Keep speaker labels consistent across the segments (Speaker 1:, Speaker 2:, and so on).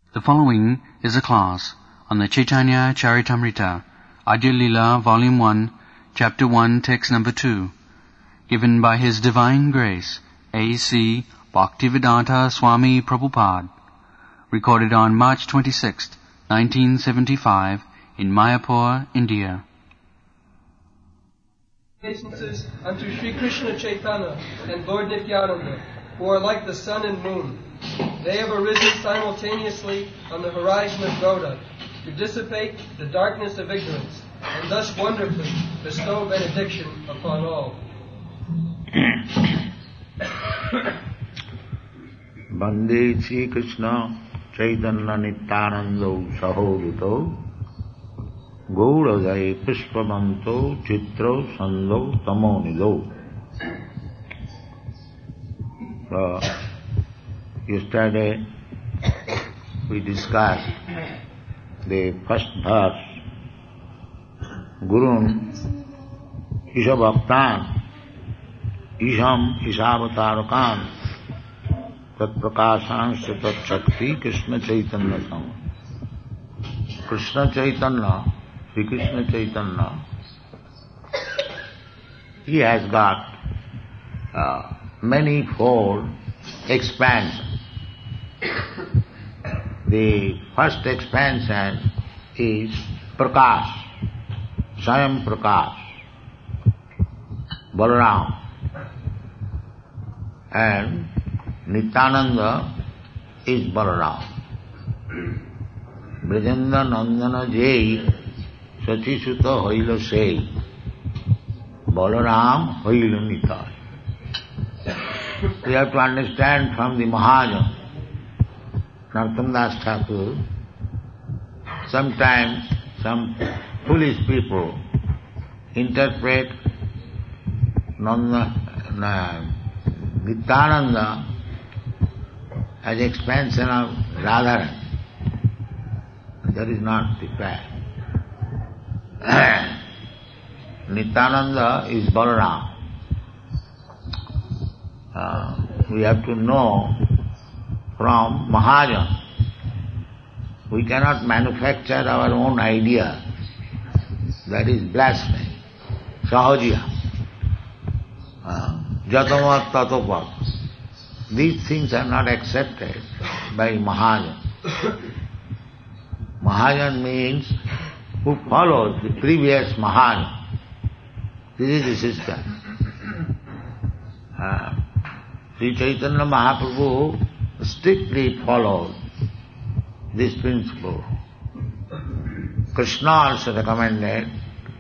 Speaker 1: The following is a class on the Chaitanya Charitamrita, Adya Lila, Volume 1, Chapter 1, Text Number 2, given by His Divine Grace, A.C. Bhaktivedanta Swami Prabhupada, recorded on March 26, 1975, in Mayapur, India.
Speaker 2: Obeisances unto Sri Krishna Chaitanya and Lord Nityananda, who are like the sun and moon. They have arisen simultaneously on the horizon of Gauda to dissipate the darkness of ignorance, and thus wonderfully bestow benediction upon all.
Speaker 3: Vande Sri Krishna Chaitanya Nityanando Sahodito Gauradai Pushpamanto Chitro Sando Tamonido. Yesterday we discussed the first verse. Gurun Isha Bhaktan Isham Ishavatarakan Tat Prakashansya Tat Shakti Krishna Chaitanya Sam. Krishna Chaitanya, Sri Krishna Chaitanya, he has got manifold expansion. The first expansion is Prakash, Swayam Prakash, Balaram, and Nityananda is Balaram. Brajendra Nandana Jai Sachi Sutta Hoila Sei Balaram Hoila Nitai. We have to understand from the Mahajan, Narottam Das Thakur, sometimes some foolish people interpret Nityananda as expansion of Radharan. That is not the fact. Nityananda is Balaram. We have to know from Mahajan. We cannot manufacture our own idea. That is blasphemy. Sahajiya. Jatamat tatopat. These things are not accepted by Mahajan. Mahajan means who follows the previous Mahajan. This is the system. Sri Chaitanya Mahaprabhu strictly followed this principle. Krishna also recommended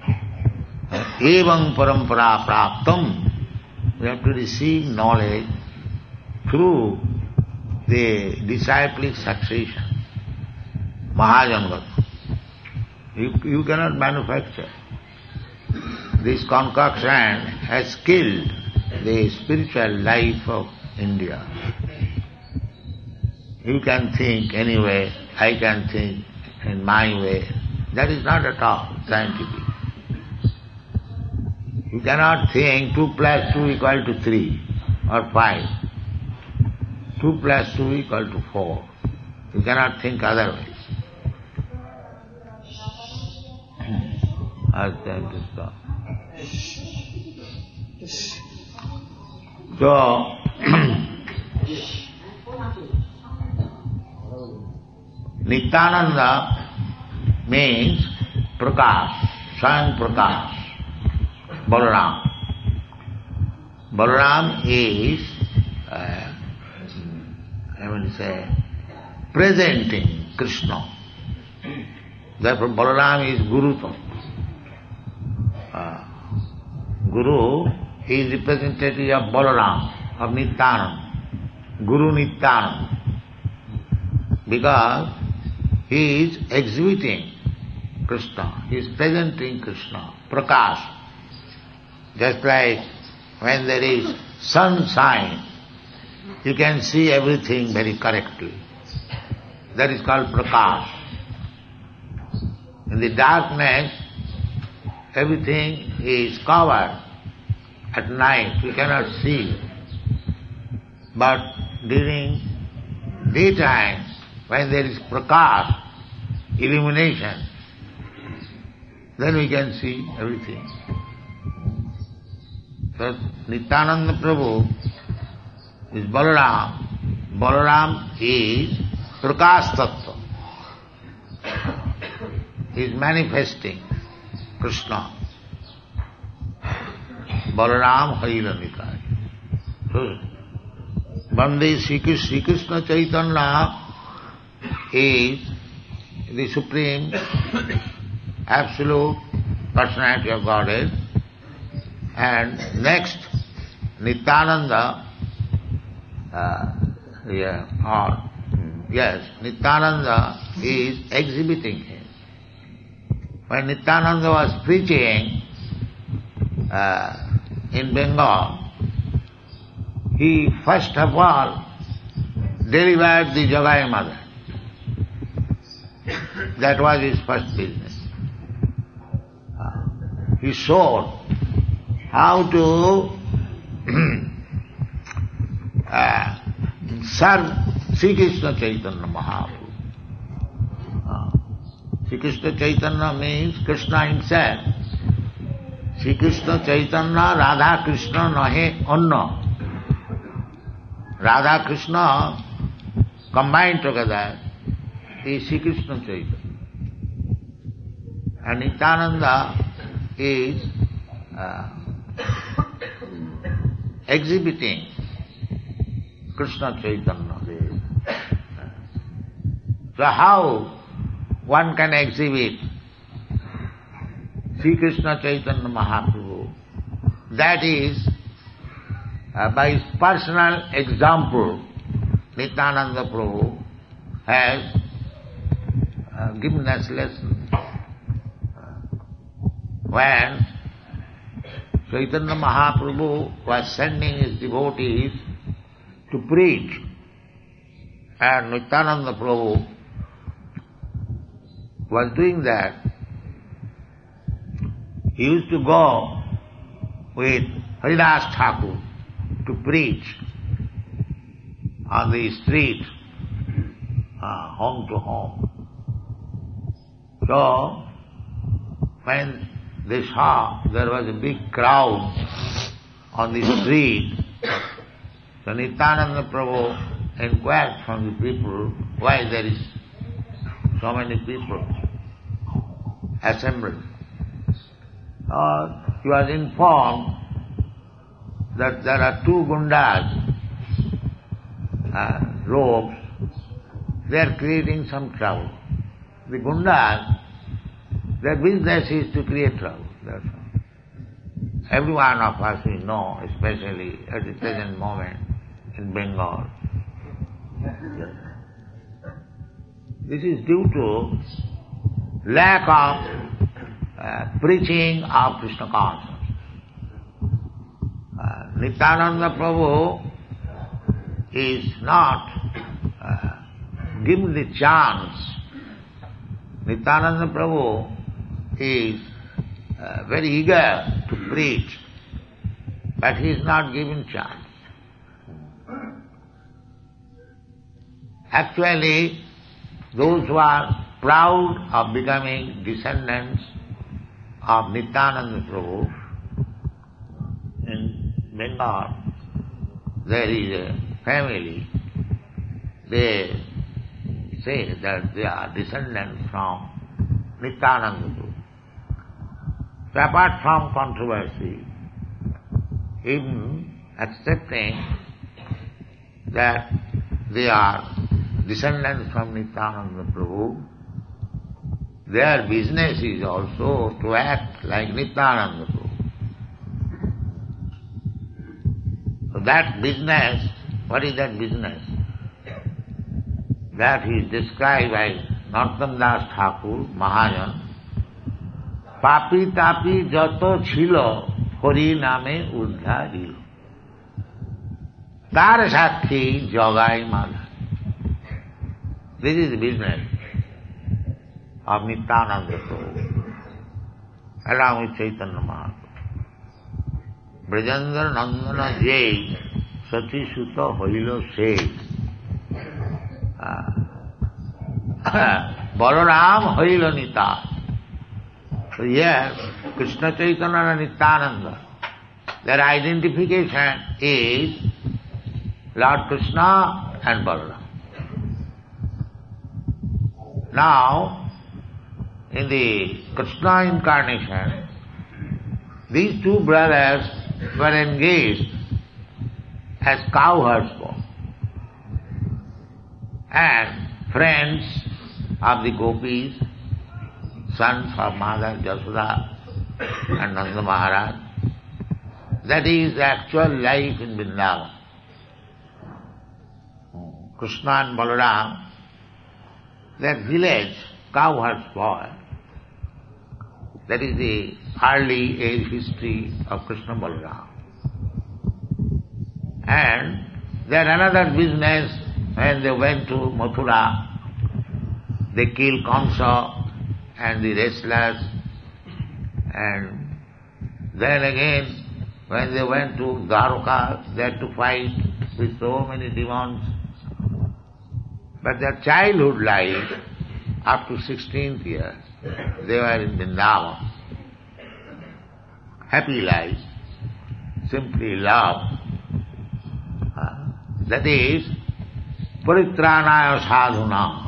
Speaker 3: evam parampara praptam. We have to receive knowledge through the disciplic succession. Mahajangata. You cannot manufacture. This concoction has killed the spiritual life of India. You can think anyway, I can think in my way. That is not at all scientific. You cannot think 2 plus 2 equal to 3 or 5. 2 plus 2 equal to 4. You cannot think otherwise. Ask them to stop. So, Nityananda means Prakash, Swayam Prakash, Balaram. Balaram is, presenting Krishna. Therefore Balaram is Guru. Guru is representative of Balaram, of Nityananda, Guru Nityananda, because he is exhibiting Krishna, he is presenting Krishna, Prakash. Just like when there is sunshine, you can see everything very correctly. That is called Prakash. In the darkness, everything is covered. At night we cannot see. But during daytime, when there is prakash, illumination, then we can see everything. So Nityananda Prabhu is Balaram. Balaram is Prakash Tattva. He is manifesting Krishna. Balaram Harila Nikai. So Bande Sri Krishna Chaitanya is the Supreme Absolute Personality of Godhead. And next, Nityananda, Nityananda is exhibiting him. When Nityananda was preaching in Bengal, he first of all delivered the Jagai Mother. That was his first business. He showed how to serve Sri Krishna Chaitanya Mahaprabhu. Sri Krishna Chaitanya means Krishna himself. Sri Krishna Chaitanya, Radha Krishna nahe anna. Radha Krishna combined together is Sri Krishna Chaitanya. And Nityananda is exhibiting Krishna Chaitanya. So how one can exhibit Sri Krishna Chaitanya Mahaprabhu? That is by his personal example. Nityananda Prabhu has given us lesson. When Chaitanya Mahaprabhu was sending his devotees to preach, and Nityananda Prabhu was doing that, he used to go with Haridas Thakur to preach on the street, home to home. So, when they saw there was a big crowd on the street, so Nityananda Prabhu inquired from the people why there is so many people assembled. He was informed that there are two gundas, rogues, they are creating some trouble. The gundas, their business is to create trouble. That's all. Every one of us we know, especially at the present moment in Bengal. This is due to lack of preaching of Krishna consciousness. Nityananda Prabhu is not given the chance. Nityananda Prabhu is very eager to preach, but he is not given chance. Actually, those who are proud of becoming descendants of Nityananda Prabhu, in Bengal, there is a family, they say that they are descendants from Nityananda Prabhu. So apart from controversy, even accepting that they are descendants from Nityananda Prabhu, their business is also to act like Nityananda Prabhu. So that business, what is that business? That is described by Narottam Das Thakur, Mahajan. Papi tapi jato chilo, hori name uddharilo. Tar sakhi jogai madha. This is the business of Nityananda Prabhu, along with Chaitanya Mahaprabhu. Brajendra Nandana Jai, Sati Sutta Hoilo Sei. Balaram Haila Nita. So here, Krishna Chaitanya and Nityananda, their identification is Lord Krishna and Balaram. Now, in the Krishna incarnation, these two brothers were engaged as cowherdsmen and friends of the gopis, sons of Mother Yashoda and Nanda Maharaj. That is the actual life in Vrindavan. Krishna and Balaram, their village, cowherds boy, that is the early age history of Krishna and Balaram. And then another business, when they went to Mathura, they killed Kamsa and the wrestlers, and then again, when they went to Dwarka, they had to fight with so many demons. But their childhood life, up to 16th year, they were in Vrindavan. Happy life, simply love. That is, paritranaya sadhuna.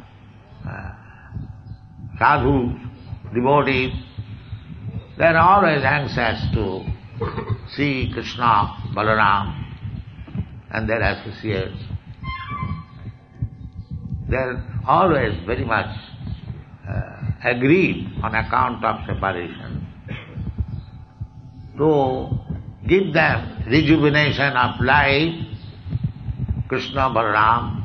Speaker 3: Sadhus, devotees, they are always anxious to see Krishna, Balaram and their associates. They are always very much aggrieved on account of separation. To give them rejuvenation of life, Krishna, Balaram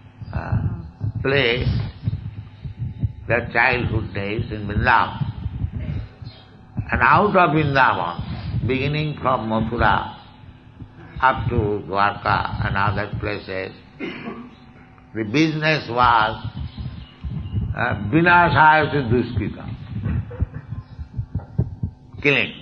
Speaker 3: play their childhood days in Vrindavan. And out of Vrindavan, beginning from Mathura up to Dwarka and other places, the business was vinashaya duskita, killing.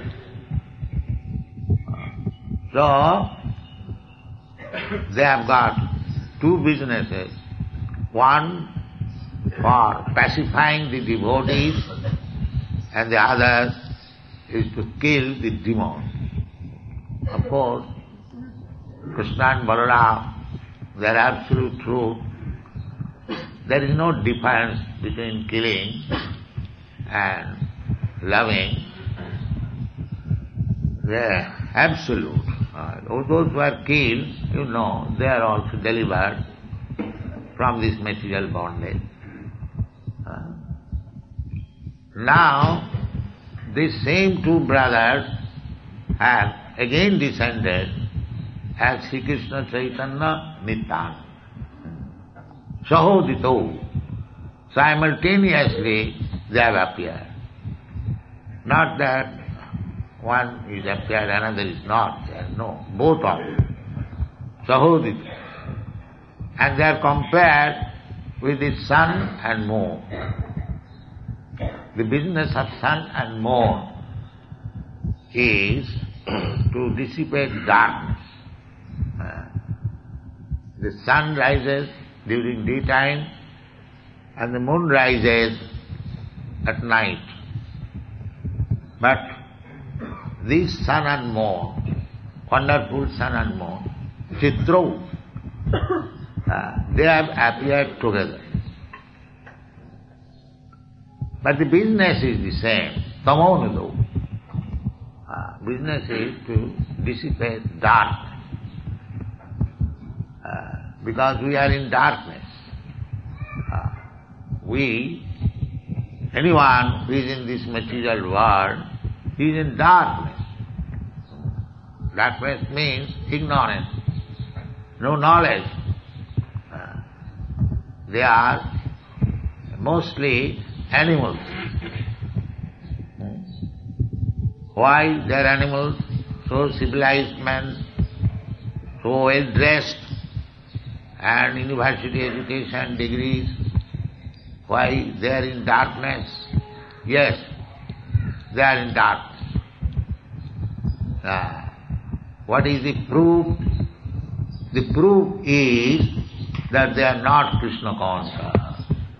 Speaker 3: So, they have got two businesses. One for pacifying the devotees, and the other is to kill the demons. Of course, Krishna and Balaram, they are absolute truth. There is no difference between killing and loving. They are absolute. Those who are killed, they are also delivered from this material bondage. Now, these same two brothers have again descended as Sri Krishna Chaitanya Nityananda. Sahodito. Simultaneously they have appeared. Not that one is appeared, another is not there. No, both of them. Sahodito. And they are compared with the sun and moon. The business of sun and moon is to dissipate darkness. The sun rises during daytime and the moon rises at night. But this sun and moon, wonderful sun and moon, Chitro, they have appeared together. But the business is the same, tamonado. Business is to dissipate darkness. Because we are in darkness. Anyone who is in this material world, he is in darkness. Darkness means ignorance, no knowledge. They are mostly animals. Why they are animals? So civilized men, so well dressed, and university education, degrees. Why they are in darkness? Yes, they are in darkness. What is the proof? The proof is that they are not Krishna conscious.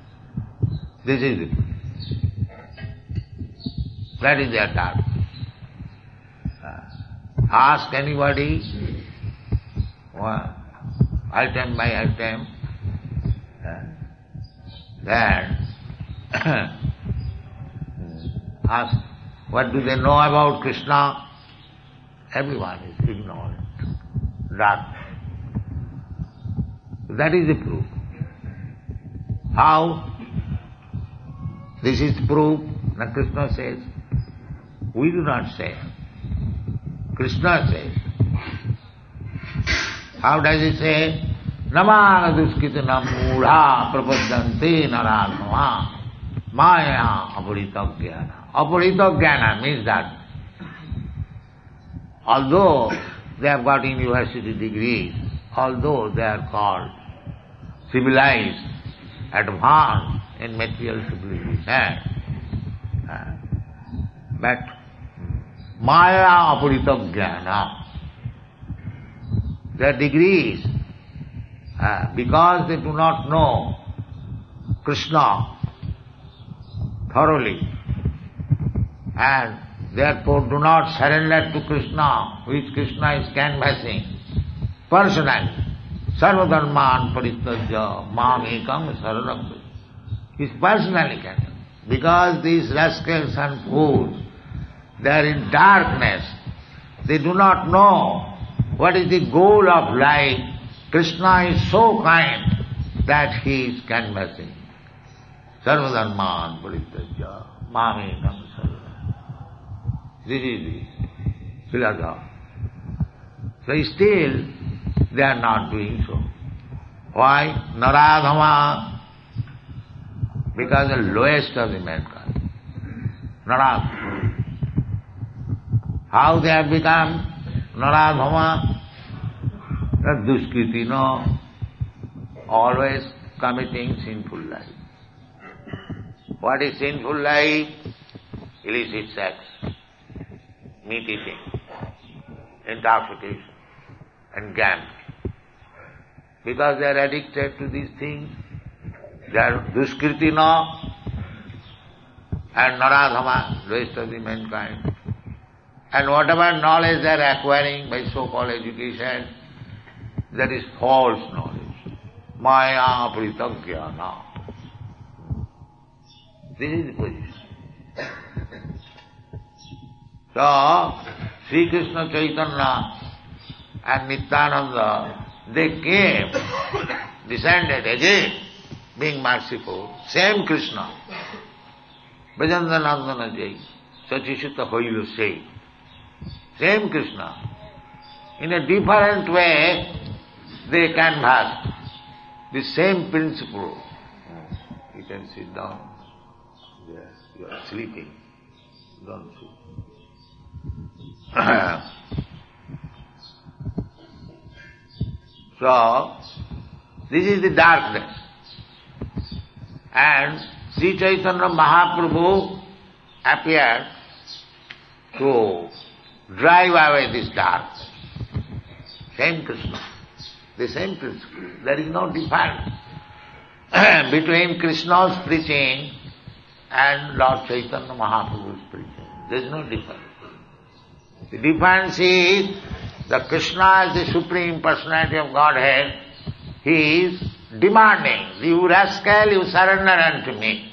Speaker 3: This is it. That is their task. Ask anybody, item by item, then ask, what do they know about Krishna? Everyone is ignorant, dark. That is the proof. How? This is proof. Now Krishna says, we do not say. Krishna says. How does he say? Namāna duskritanam mūಢā prapaddante narādhama maya aparita jnana. Aparita jnana means that although they have got university degrees, although they are called civilized, advanced in material civilization, but maya aparita jnana, their degrees, because they do not know Krishna thoroughly and therefore do not surrender to Krishna, which Krishna is canvassing personally. Sarvadharman parittajya mam ekam saranam. He is personally canvassing. Because these rascals and fools, they are in darkness. They do not know what is the goal of life. Krishna is so kind that he is canvassing. Sarvadharman parittajya mam ekam saranam. This is the philosophy. So still they are not doing so. Why? Naradhama. Because the lowest of the mankind. Naradhama. How they have become Naradhama? Duskriti, no. Always committing sinful life. What is sinful life? Illicit sex, meat eating, intoxication, and gambling. Because they are addicted to these things, they are duskriti, no, and naradhama, rest of the mankind. And whatever knowledge they are acquiring by so-called education, that is false knowledge. Maya pritagya. This is the position. So, Sri Krishna Chaitanya and Nityananda, they came, descended again, being merciful, same Krishna. Bhajandanandana Jai, Sachishita Hoilo say, same Krishna. In a different way, they canvass the same principle. You can sit down. Yes, you are sleeping. Don't sleep. So, this is the darkness. And Sri Chaitanya Mahaprabhu appeared to drive away this darkness. Same Krishna, the same principle. There is no difference between Krishna's preaching and Lord Chaitanya Mahaprabhu's preaching. There is no difference. The difference is that Krishna is the Supreme Personality of Godhead. He is demanding, you rascal, you surrender unto me.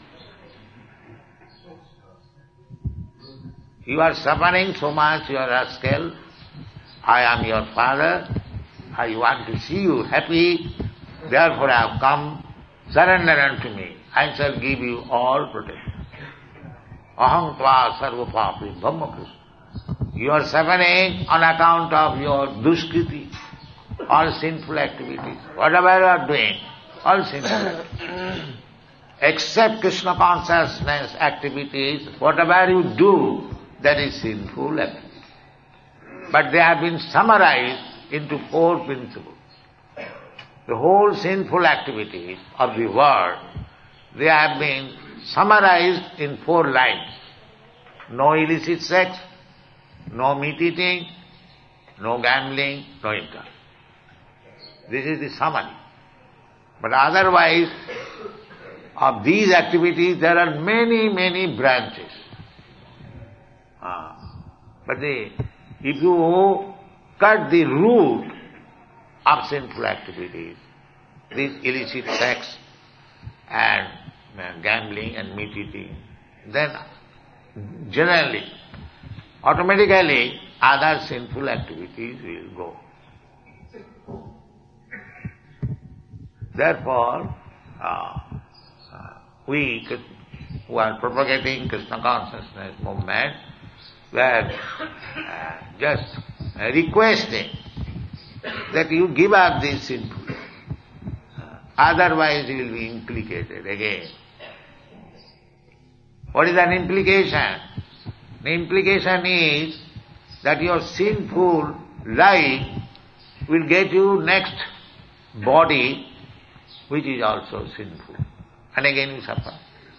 Speaker 3: You are suffering so much, you are rascal. I am your father. I want to see you happy. Therefore I have come. Surrender unto me. I shall give you all protection. Aham tva sarva papi bhamma Krishna. You are suffering on account of your duskriti, all sinful activities. Whatever you are doing, all sinful activities. Except Krishna consciousness activities, whatever you do, that is sinful activity. But they have been summarized into 4 principles. The whole sinful activities of the world, they have been summarized in 4 lines. No illicit sex, no meat eating, no gambling, no interest. This is the summary. But otherwise, of these activities there are many, many branches. But if you cut the root of sinful activities, this illicit sex and gambling and meat eating, then generally, automatically, other sinful activities will go. Therefore, we who are propagating Krishna consciousness movement, we are just requesting that you give up this sinful. Otherwise you will be implicated again. What is an implication? The implication is that your sinful life will get you next body which is also sinful. And again you suffer.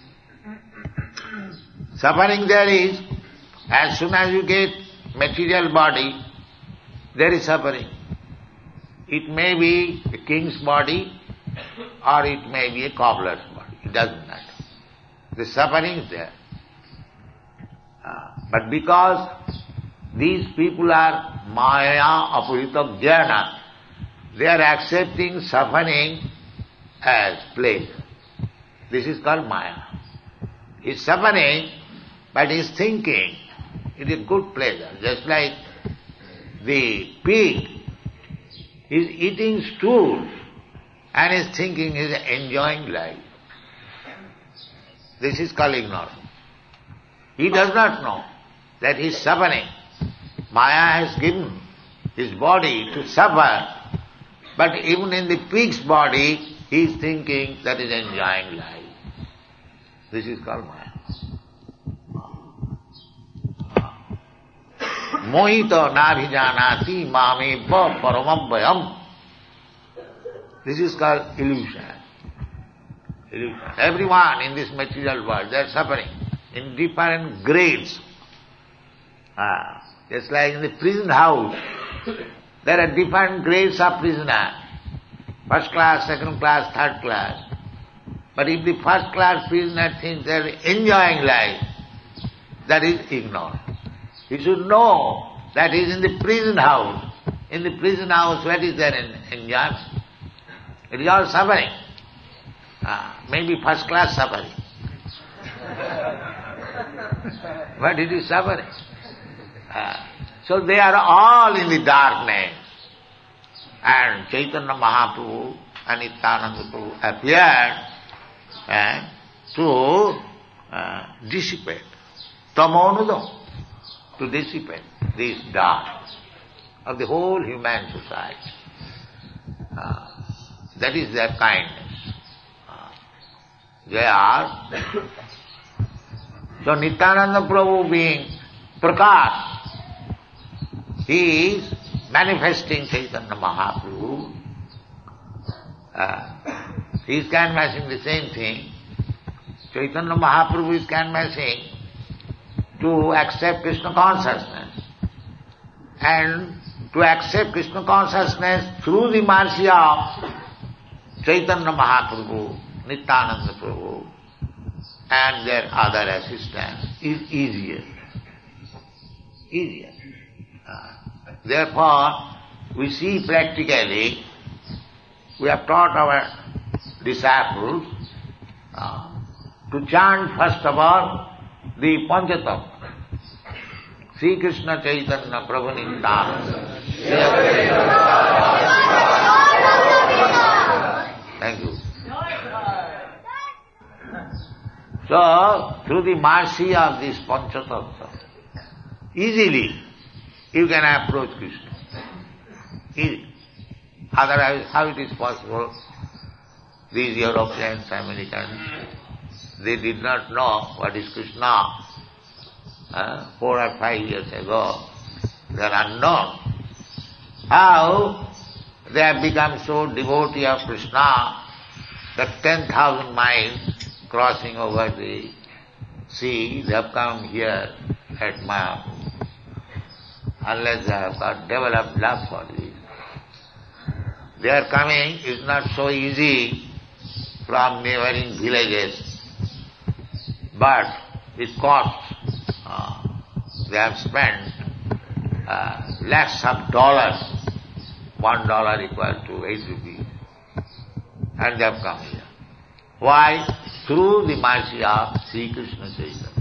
Speaker 3: Suffering there is, as soon as you get material body, there is suffering. It may be a king's body or it may be a cobbler's body. It doesn't matter. The suffering is there. But because these people are maya apurita jnana, they are accepting suffering as pleasure. This is called maya. He is suffering, but he is thinking it is good pleasure. Just like the pig is eating stool and is thinking he is enjoying life. This is called ignorance. He does not know that he is suffering. Maya has given his body to suffer, but even in the pig's body, he is thinking that is enjoying life. This is called Maya. Mohito nabhijanati mameva paramabhayam. This is called illusion. Illusion. Everyone in this material world, they are suffering in different grades. Just like in the prison house, there are different grades of prisoner. First class, second class, third class. But if the first class prisoner thinks they are enjoying life, that is ignorance. He should know that he is in the prison house. In the prison house, what is there in enjoyment? It is all suffering. Maybe first class suffering. But it is suffering. So they are all in the darkness. And Chaitanya Mahaprabhu and Nityananda Prabhu appeared to dissipate. Tamonudam. To dissipate this dark of the whole human society. That is their kindness. They are. So Nityananda Prabhu being Prakash, he is manifesting Chaitanya Mahaprabhu. He is canvassing the same thing. Chaitanya Mahaprabhu is canvassing to accept Krishna consciousness. And to accept Krishna consciousness through the mercy of Chaitanya Mahaprabhu, Nityananda Prabhu, and their other assistants is easier. Easier. Therefore, we see practically, we have taught our disciples to chant first of all the Panchatattva. Sri Krishna Chaitanya Prabhu Nityananda. Thank you. So, through the mercy of this Panchatattva, easily you can approach Krishna. Easily. Otherwise, how it is possible? These Europeans, Americans, they did not know what is Krishna. 4 or 5 years ago, they are unknown. How they have become so devotee of Krishna that 10,000 miles crossing over the sea, they have come here at Mayapur. Unless they have got developed love for this. Their coming is not so easy from neighboring villages, but it costs, they have spent lakhs of dollars, $1 equal to 8 rupees, and they have come here. Why? Through the mercy of Sri Krishna Chaitanya.